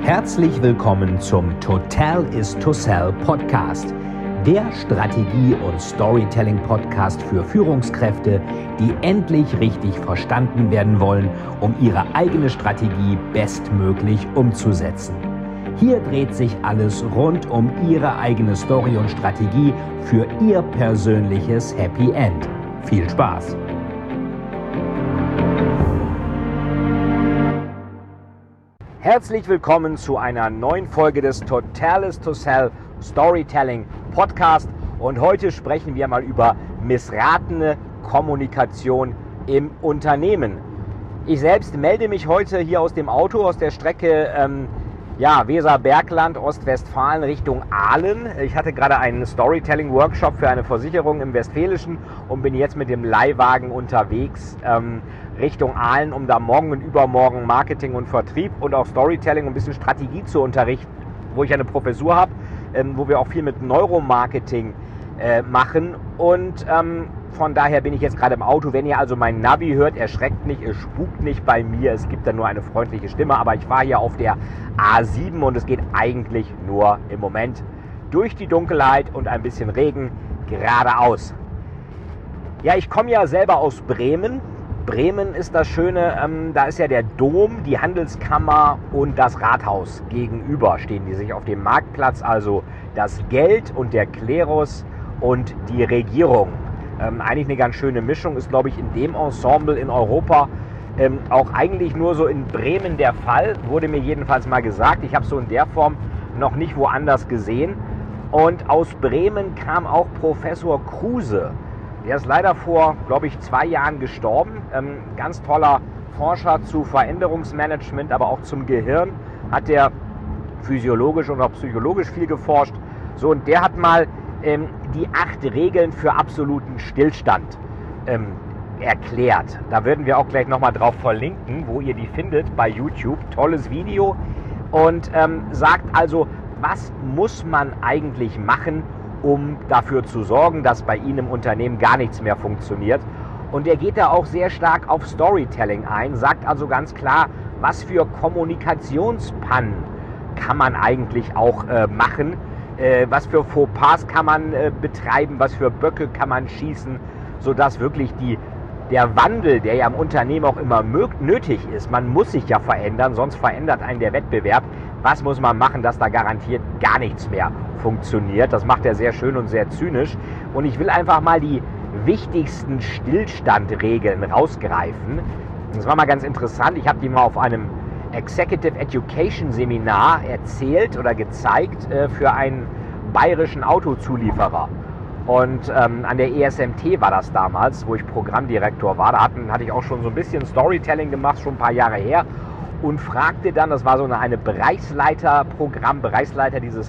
Herzlich willkommen zum Total is to Sell Podcast, der Strategie- und Storytelling-Podcast für Führungskräfte, die endlich richtig verstanden werden wollen, um ihre eigene Strategie bestmöglich umzusetzen. Hier dreht sich alles rund um Ihre eigene Story und Strategie für Ihr persönliches Happy End. Viel Spaß! Herzlich willkommen zu einer neuen Folge des Total is to Sell Storytelling Podcast. Und heute sprechen wir mal über missratene Kommunikation im Unternehmen. Ich selbst melde mich heute hier aus dem Auto, aus der Strecke Weser-Bergland, Ostwestfalen Richtung Aalen. Ich hatte gerade einen Storytelling-Workshop für eine Versicherung im Westfälischen und bin jetzt mit dem Leihwagen unterwegs Richtung Aalen, um da morgen und übermorgen Marketing und Vertrieb und auch Storytelling und ein bisschen Strategie zu unterrichten, wo ich eine Professur habe, wo wir auch viel mit Neuromarketing machen. Und von daher bin ich jetzt gerade im Auto. Wenn ihr also mein Navi hört, erschreckt nicht, es spukt nicht bei mir. Es gibt da nur eine freundliche Stimme. Aber ich fahre hier auf der A7 und es geht eigentlich nur im Moment durch die Dunkelheit und ein bisschen Regen geradeaus. Ja, ich komme ja selber aus Bremen. Bremen ist das Schöne, da ist ja der Dom, die Handelskammer und das Rathaus gegenüber. Stehen die sich auf dem Marktplatz, also das Geld und der Klerus und die Regierung. Eigentlich eine ganz schöne Mischung, ist glaube ich in dem Ensemble in Europa auch eigentlich nur so in Bremen der Fall, wurde mir jedenfalls mal gesagt. Ich habe so in der Form noch nicht woanders gesehen. Und aus Bremen kam auch Professor Kruse. Der ist leider vor, glaube ich, 2 Jahren gestorben. Ganz toller Forscher zu Veränderungsmanagement, aber auch zum Gehirn. Hat der physiologisch und auch psychologisch viel geforscht. So, und der hat mal die 8 Regeln für absoluten Stillstand erklärt. Da würden wir auch gleich nochmal drauf verlinken, wo ihr die findet bei YouTube. Tolles Video. Und sagt also, was muss man eigentlich machen, um dafür zu sorgen, dass bei Ihnen im Unternehmen gar nichts mehr funktioniert. Und er geht da auch sehr stark auf Storytelling ein, sagt also ganz klar, was für Kommunikationspannen kann man eigentlich auch machen, was für Fauxpas kann man betreiben, was für Böcke kann man schießen, sodass wirklich der Wandel, der ja im Unternehmen auch immer nötig ist, man muss sich ja verändern, sonst verändert einen der Wettbewerb. Was muss man machen, dass da garantiert gar nichts mehr funktioniert? Das macht er sehr schön und sehr zynisch. Und ich will einfach mal die wichtigsten Stillstandregeln rausgreifen. Das war mal ganz interessant. Ich habe die mal auf einem Executive Education Seminar erzählt oder gezeigt für einen bayerischen Autozulieferer. Und an der ESMT war das damals, wo ich Programmdirektor war. Da hatte ich auch schon so ein bisschen Storytelling gemacht, schon ein paar Jahre her. Und fragte dann, das war so eine Bereichsleiter dieses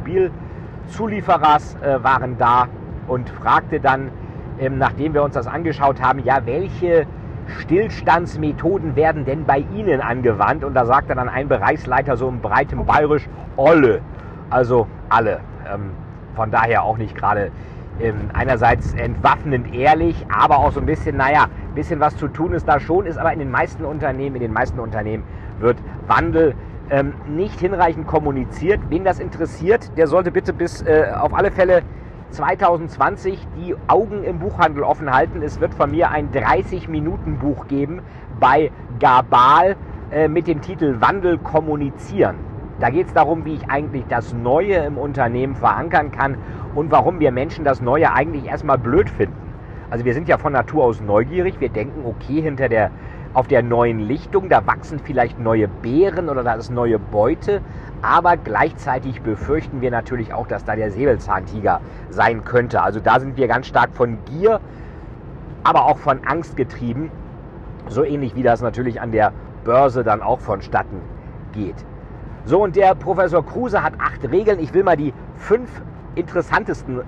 Automobilzulieferers waren da und fragte dann, nachdem wir uns das angeschaut haben, ja, welche Stillstandsmethoden werden denn bei Ihnen angewandt? Und da sagte dann ein Bereichsleiter so im breitem Bayerisch, alle. Also alle. Von daher auch nicht gerade einerseits entwaffnend ehrlich, aber auch so ein bisschen, bisschen was zu tun ist da schon, ist aber in den meisten Unternehmen wird Wandel nicht hinreichend kommuniziert. Wen das interessiert, der sollte bitte bis auf alle Fälle 2020 die Augen im Buchhandel offen halten. Es wird von mir ein 30-Minuten-Buch geben bei Gabal mit dem Titel Wandel kommunizieren. Da geht es darum, wie ich eigentlich das Neue im Unternehmen verankern kann und warum wir Menschen das Neue eigentlich erstmal blöd finden. Also wir sind ja von Natur aus neugierig. Wir denken, okay, auf der neuen Lichtung, da wachsen vielleicht neue Beeren oder da ist neue Beute. Aber gleichzeitig befürchten wir natürlich auch, dass da der Säbelzahntiger sein könnte. Also da sind wir ganz stark von Gier, aber auch von Angst getrieben. So ähnlich wie das natürlich an der Börse dann auch vonstatten geht. So, und der Professor Kruse hat 8 Regeln. Ich will mal die 5 interessantesten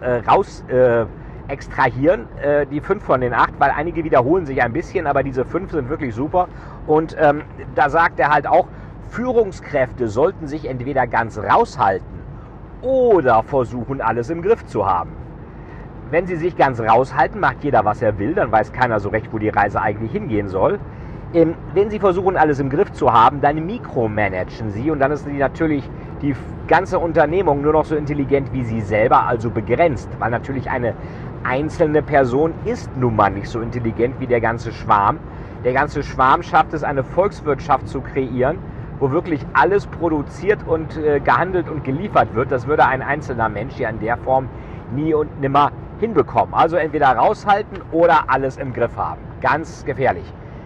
extrahieren, die 5 von den 8, weil einige wiederholen sich ein bisschen, aber diese 5 sind wirklich super. Und da sagt er halt auch, Führungskräfte sollten sich entweder ganz raushalten oder versuchen, alles im Griff zu haben. Wenn sie sich ganz raushalten, macht jeder, was er will, dann weiß keiner so recht, wo die Reise eigentlich hingehen soll. Wenn Sie versuchen, alles im Griff zu haben, dann mikromanagen Sie und dann ist natürlich die ganze Unternehmung nur noch so intelligent wie Sie selber, also begrenzt, weil natürlich eine einzelne Person ist nun mal nicht so intelligent wie der ganze Schwarm. Der ganze Schwarm schafft es, eine Volkswirtschaft zu kreieren, wo wirklich alles produziert und gehandelt und geliefert wird. Das würde ein einzelner Mensch ja in der Form nie und nimmer hinbekommen. Also entweder raushalten oder alles im Griff haben. Ganz gefährlich.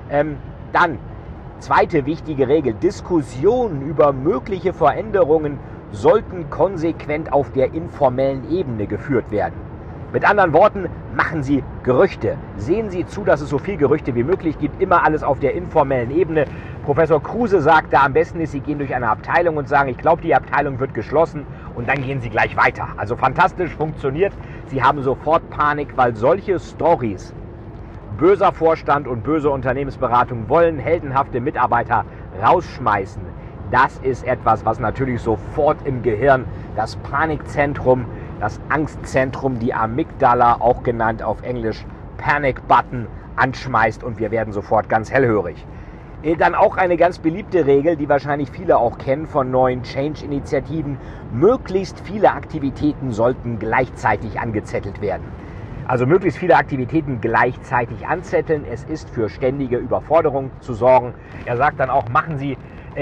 Dann, zweite wichtige Regel, Diskussionen über mögliche Veränderungen sollten konsequent auf der informellen Ebene geführt werden. Mit anderen Worten, machen Sie Gerüchte. Sehen Sie zu, dass es so viel Gerüchte wie möglich gibt, immer alles auf der informellen Ebene. Professor Kruse sagt, da am besten ist, Sie gehen durch eine Abteilung und sagen, ich glaube, die Abteilung wird geschlossen und dann gehen Sie gleich weiter. Also fantastisch, funktioniert. Sie haben sofort Panik, weil solche Storys, böser Vorstand und böse Unternehmensberatung wollen heldenhafte Mitarbeiter rausschmeißen. Das ist etwas, was natürlich sofort im Gehirn das Panikzentrum, das Angstzentrum, die Amygdala, auch genannt auf Englisch Panic Button, anschmeißt und wir werden sofort ganz hellhörig. Dann auch eine ganz beliebte Regel, die wahrscheinlich viele auch kennen von neuen Change-Initiativen. Möglichst viele Aktivitäten sollten gleichzeitig angezettelt werden. Also möglichst viele Aktivitäten gleichzeitig anzetteln. Es ist für ständige Überforderung zu sorgen. Er sagt dann auch, machen Sie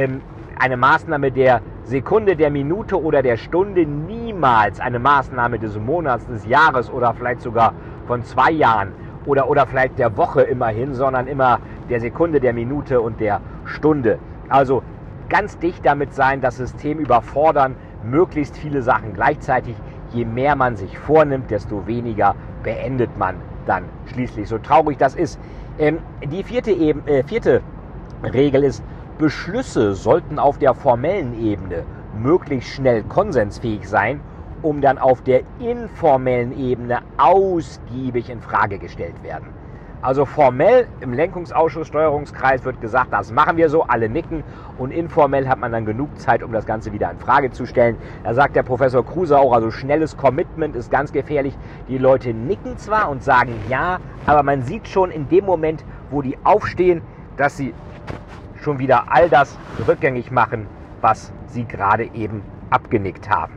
eine Maßnahme der Sekunde, der Minute oder der Stunde, niemals eine Maßnahme des Monats, des Jahres oder vielleicht sogar von 2 Jahren oder vielleicht der Woche immerhin, sondern immer der Sekunde, der Minute und der Stunde. Also ganz dicht damit sein, das System überfordern, möglichst viele Sachen gleichzeitig. Je mehr man sich vornimmt, desto weniger beendet man dann schließlich. So traurig das ist. Die vierte Regel ist, Beschlüsse sollten auf der formellen Ebene möglichst schnell konsensfähig sein, um dann auf der informellen Ebene ausgiebig in Frage gestellt werden. Also formell im Lenkungsausschuss, Steuerungskreis wird gesagt, das machen wir so, alle nicken, und informell hat man dann genug Zeit, um das Ganze wieder in Frage zu stellen. Da sagt der Professor Kruse auch, also schnelles Commitment ist ganz gefährlich. Die Leute nicken zwar und sagen ja, aber man sieht schon in dem Moment, wo die aufstehen, dass sie schon wieder all das rückgängig machen, was sie gerade eben abgenickt haben.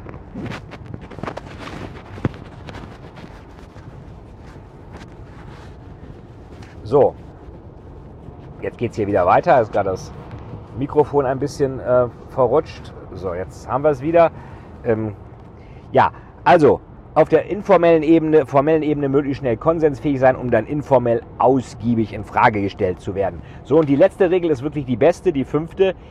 So, jetzt geht es hier wieder weiter. Ist gerade das Mikrofon ein bisschen verrutscht. So, jetzt haben wir es wieder. Ja, also auf der formellen Ebene möglichst schnell konsensfähig sein, um dann informell ausgiebig in Frage gestellt zu werden. So, und die letzte Regel ist wirklich die beste, die 5.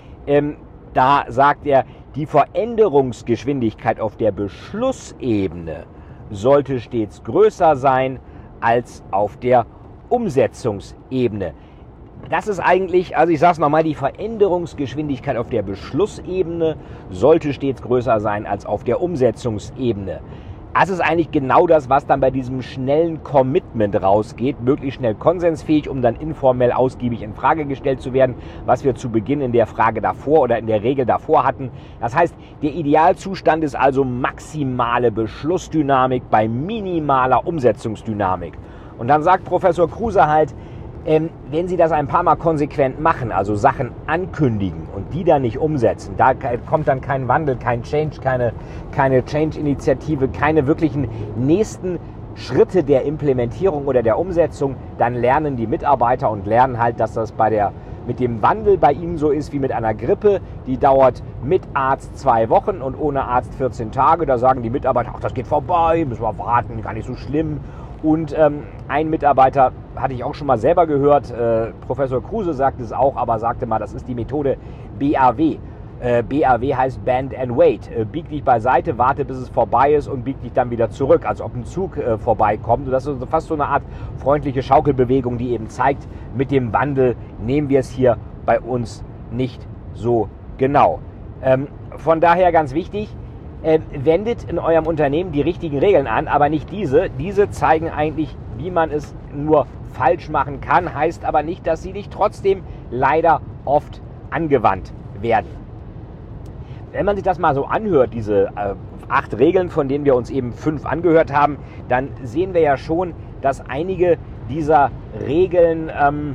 Da sagt er, die Veränderungsgeschwindigkeit auf der Beschlussebene sollte stets größer sein als auf der Umsetzungsebene. Das ist eigentlich, also ich sage es nochmal, die Veränderungsgeschwindigkeit auf der Beschlussebene sollte stets größer sein als auf der Umsetzungsebene. Das ist eigentlich genau das, was dann bei diesem schnellen Commitment rausgeht, möglichst schnell konsensfähig, um dann informell ausgiebig in Frage gestellt zu werden, was wir zu Beginn in der Frage davor oder in der Regel davor hatten. Das heißt, der Idealzustand ist also maximale Beschlussdynamik bei minimaler Umsetzungsdynamik. Und dann sagt Professor Kruse halt, wenn Sie das ein paar Mal konsequent machen, also Sachen ankündigen und die dann nicht umsetzen, da kommt dann kein Wandel, kein Change, keine Change-Initiative, keine wirklichen nächsten Schritte der Implementierung oder der Umsetzung, dann lernen die Mitarbeiter und lernen halt, dass das mit dem Wandel bei ihnen so ist wie mit einer Grippe. Die dauert mit Arzt 2 Wochen und ohne Arzt 14 Tage. Da sagen die Mitarbeiter, ach, das geht vorbei, müssen wir warten, gar nicht so schlimm. Und ein Mitarbeiter, hatte ich auch schon mal selber gehört, Professor Kruse sagt es auch, aber sagte mal, das ist die Methode BAW. BAW heißt Bend and Wait. Bieg dich beiseite, warte bis es vorbei ist und bieg dich dann wieder zurück, als ob ein Zug vorbeikommt. Und das ist fast so eine Art freundliche Schaukelbewegung, die eben zeigt, mit dem Wandel nehmen wir es hier bei uns nicht so genau. Von daher ganz wichtig, wendet in eurem Unternehmen die richtigen Regeln an, aber nicht diese. Diese zeigen eigentlich, wie man es nur falsch machen kann, heißt aber nicht, dass sie nicht trotzdem leider oft angewandt werden. Wenn man sich das mal so anhört, diese 8 Regeln, von denen wir uns eben 5 angehört haben, dann sehen wir ja schon, dass einige dieser Regeln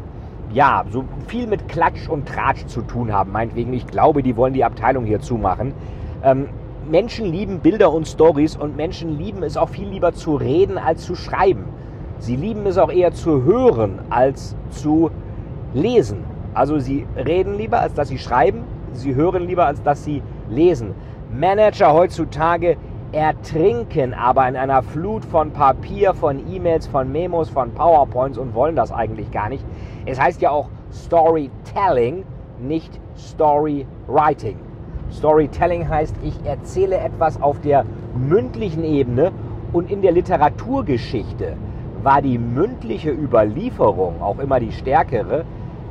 ja, so viel mit Klatsch und Tratsch zu tun haben. Meinetwegen, ich glaube, die wollen die Abteilung hier zumachen. Menschen lieben Bilder und Stories und Menschen lieben es auch viel lieber zu reden als zu schreiben. Sie lieben es auch eher zu hören als zu lesen. Also sie reden lieber, als dass sie schreiben. Sie hören lieber, als dass sie lesen. Manager heutzutage ertrinken aber in einer Flut von Papier, von E-Mails, von Memos, von PowerPoints und wollen das eigentlich gar nicht. Es heißt ja auch Storytelling, nicht Storywriting. Storytelling heißt, ich erzähle etwas auf der mündlichen Ebene und in der Literaturgeschichte war die mündliche Überlieferung auch immer die stärkere.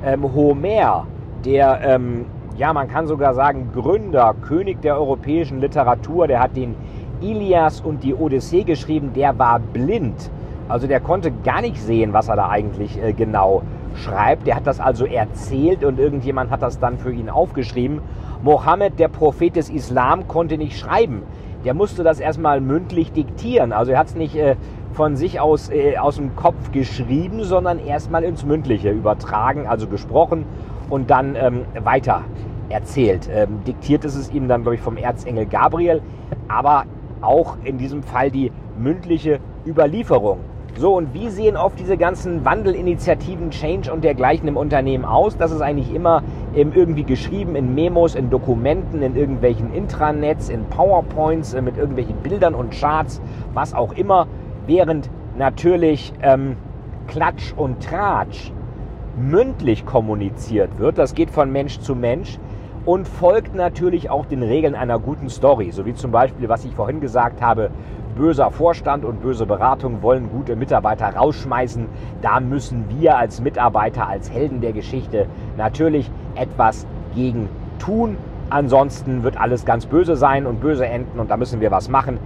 Homer, der, ja, man kann sogar sagen, Gründer, König der europäischen Literatur, der hat den Ilias und die Odyssee geschrieben, der war blind. Also der konnte gar nicht sehen, was er da eigentlich genau schreibt. Der hat das also erzählt und irgendjemand hat das dann für ihn aufgeschrieben. Mohammed, der Prophet des Islam, konnte nicht schreiben. Der musste das erstmal mündlich diktieren. Also er hat es nicht von sich aus dem Kopf geschrieben, sondern erstmal ins Mündliche übertragen, also gesprochen und dann weiter erzählt. Diktiert ist es ihm dann, glaube ich, vom Erzengel Gabriel, aber auch in diesem Fall die mündliche Überlieferung. So, und wie sehen oft diese ganzen Wandelinitiativen, Change und dergleichen im Unternehmen aus? Das ist eigentlich immer irgendwie geschrieben in Memos, in Dokumenten, in irgendwelchen Intranets, in PowerPoints, mit irgendwelchen Bildern und Charts, was auch immer, während natürlich Klatsch und Tratsch mündlich kommuniziert wird. Das geht von Mensch zu Mensch und folgt natürlich auch den Regeln einer guten Story, so wie zum Beispiel, was ich vorhin gesagt habe, böser Vorstand und böse Beratung wollen gute Mitarbeiter rausschmeißen. Da müssen wir als Mitarbeiter, als Helden der Geschichte natürlich etwas gegen tun. Ansonsten wird alles ganz böse sein und böse enden und da müssen wir was machen.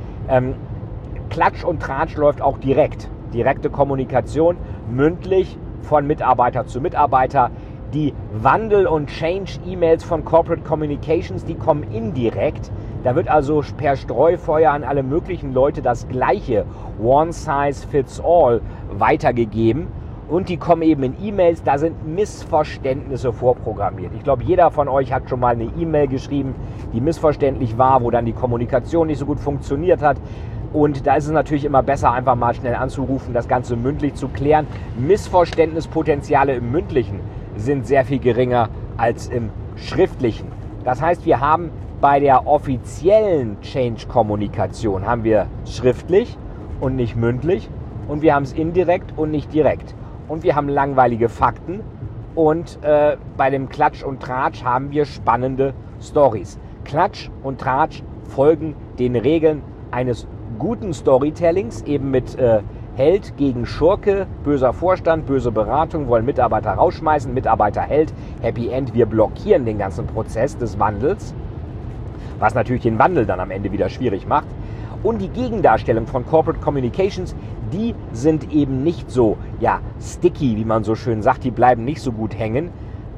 Klatsch und Tratsch läuft auch direkt. Direkte Kommunikation, mündlich von Mitarbeiter zu Mitarbeiter. Die Wandel- und Change-E-Mails von Corporate Communications, die kommen indirekt. Da wird also per Streufeuer an alle möglichen Leute das gleiche One Size Fits All weitergegeben. Und die kommen eben in E-Mails, da sind Missverständnisse vorprogrammiert. Ich glaube, jeder von euch hat schon mal eine E-Mail geschrieben, die missverständlich war, wo dann die Kommunikation nicht so gut funktioniert hat. Und da ist es natürlich immer besser, einfach mal schnell anzurufen, das Ganze mündlich zu klären. Missverständnispotenziale im Mündlichen sind sehr viel geringer als im Schriftlichen. Das heißt, wir haben bei der offiziellen Change-Kommunikation haben wir schriftlich und nicht mündlich und wir haben es indirekt und nicht direkt. Und wir haben langweilige Fakten und bei dem Klatsch und Tratsch haben wir spannende Stories. Klatsch und Tratsch folgen den Regeln eines guten Storytellings, eben mit Held gegen Schurke, böser Vorstand, böse Beratung, wollen Mitarbeiter rausschmeißen, Mitarbeiter Held, Happy End, wir blockieren den ganzen Prozess des Wandels, was natürlich den Wandel dann am Ende wieder schwierig macht. Und die Gegendarstellung von Corporate Communications, die sind eben nicht so, ja, sticky, wie man so schön sagt, die bleiben nicht so gut hängen.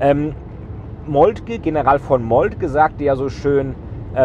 Moltke, General von Moltke, sagte ja so schön,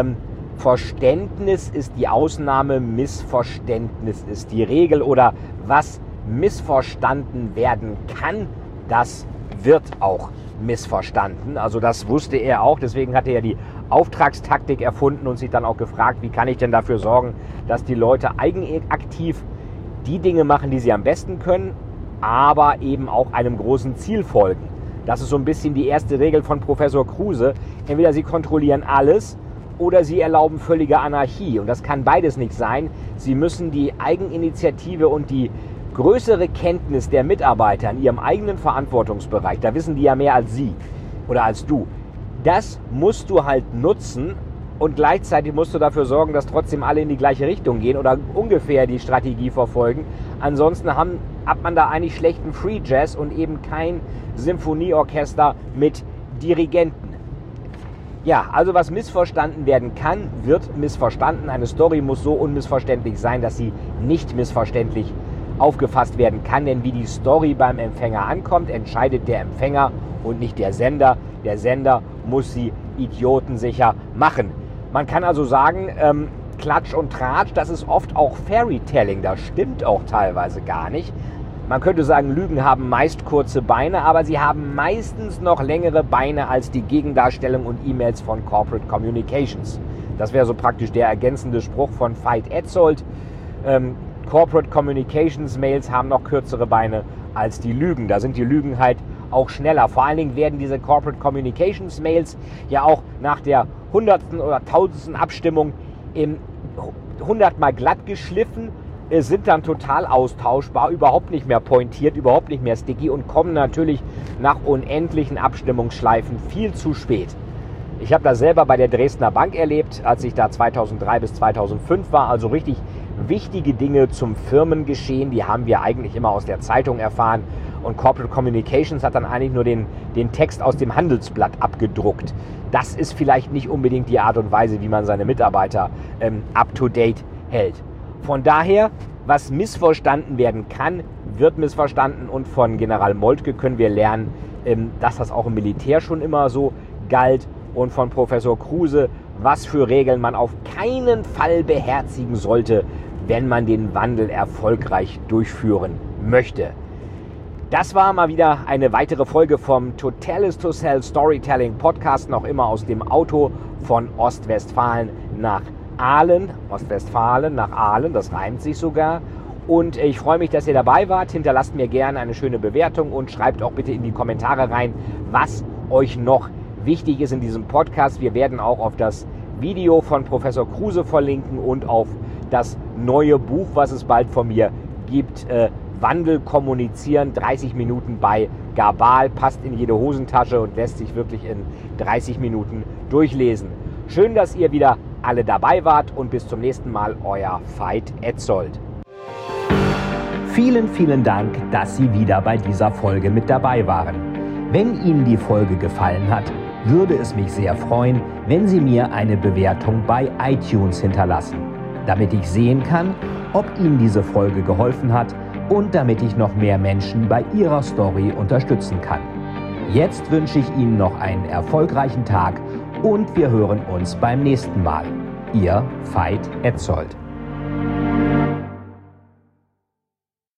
Verständnis ist die Ausnahme, Missverständnis ist die Regel, oder was missverstanden werden kann, das wird auch missverstanden. Also das wusste er auch, deswegen hat er ja die Auftragstaktik erfunden und sich dann auch gefragt, wie kann ich denn dafür sorgen, dass die Leute eigenaktiv die Dinge machen, die sie am besten können, aber eben auch einem großen Ziel folgen. Das ist so ein bisschen die erste Regel von Professor Kruse. Entweder sie kontrollieren alles oder sie erlauben völlige Anarchie. Und das kann beides nicht sein. Sie müssen die Eigeninitiative und die größere Kenntnis der Mitarbeiter in ihrem eigenen Verantwortungsbereich, da wissen die ja mehr als sie oder als du, das musst du halt nutzen und gleichzeitig musst du dafür sorgen, dass trotzdem alle in die gleiche Richtung gehen oder ungefähr die Strategie verfolgen. Ansonsten hat man da eigentlich schlechten Free Jazz und eben kein Symphonieorchester mit Dirigenten. Ja, also was missverstanden werden kann, wird missverstanden. Eine Story muss so unmissverständlich sein, dass sie nicht missverständlich aufgefasst werden kann. Denn wie die Story beim Empfänger ankommt, entscheidet der Empfänger und nicht der Sender. Der Sender muss sie idiotensicher machen. Man kann also sagen, Klatsch und Tratsch, das ist oft auch Fairytelling. Das stimmt auch teilweise gar nicht. Man könnte sagen, Lügen haben meist kurze Beine, aber sie haben meistens noch längere Beine als die Gegendarstellung und E-Mails von Corporate Communications. Das wäre so praktisch der ergänzende Spruch von Veit Etzold. Corporate Communications Mails haben noch kürzere Beine als die Lügen. Da sind die Lügen halt auch schneller. Vor allen Dingen werden diese Corporate Communications Mails ja auch nach der 100. oder 1000. Abstimmung 100-mal glatt geschliffen, sind dann total austauschbar, überhaupt nicht mehr pointiert, überhaupt nicht mehr sticky und kommen natürlich nach unendlichen Abstimmungsschleifen viel zu spät. Ich habe das selber bei der Dresdner Bank erlebt, als ich da 2003 bis 2005 war, also richtig wichtige Dinge zum Firmengeschehen, die haben wir eigentlich immer aus der Zeitung erfahren und Corporate Communications hat dann eigentlich nur den Text aus dem Handelsblatt abgedruckt. Das ist vielleicht nicht unbedingt die Art und Weise, wie man seine Mitarbeiter up-to-date hält. Von daher, was missverstanden werden kann, wird missverstanden und von General Moltke können wir lernen, dass das auch im Militär schon immer so galt und von Professor Kruse, was für Regeln man auf keinen Fall beherzigen sollte, wenn man den Wandel erfolgreich durchführen möchte. Das war mal wieder eine weitere Folge vom Totalis to Sell Storytelling Podcast, noch immer aus dem Auto von Ostwestfalen nach Aalen, das reimt sich sogar. Und ich freue mich, dass ihr dabei wart. Hinterlasst mir gerne eine schöne Bewertung und schreibt auch bitte in die Kommentare rein, was euch noch wichtig ist in diesem Podcast. Wir werden auch auf das Video von Professor Kruse verlinken und auf das neue Buch, was es bald von mir gibt, Wandel kommunizieren, 30 Minuten bei Gabal, passt in jede Hosentasche und lässt sich wirklich in 30 Minuten durchlesen. Schön, dass ihr wieder alle dabei wart und bis zum nächsten Mal, euer Veit Etzold. Vielen, vielen Dank, dass Sie wieder bei dieser Folge mit dabei waren. Wenn Ihnen die Folge gefallen hat, würde es mich sehr freuen, wenn Sie mir eine Bewertung bei iTunes hinterlassen, damit ich sehen kann, ob Ihnen diese Folge geholfen hat und damit ich noch mehr Menschen bei ihrer Story unterstützen kann. Jetzt wünsche ich Ihnen noch einen erfolgreichen Tag und wir hören uns beim nächsten Mal. Ihr Veit Etzold.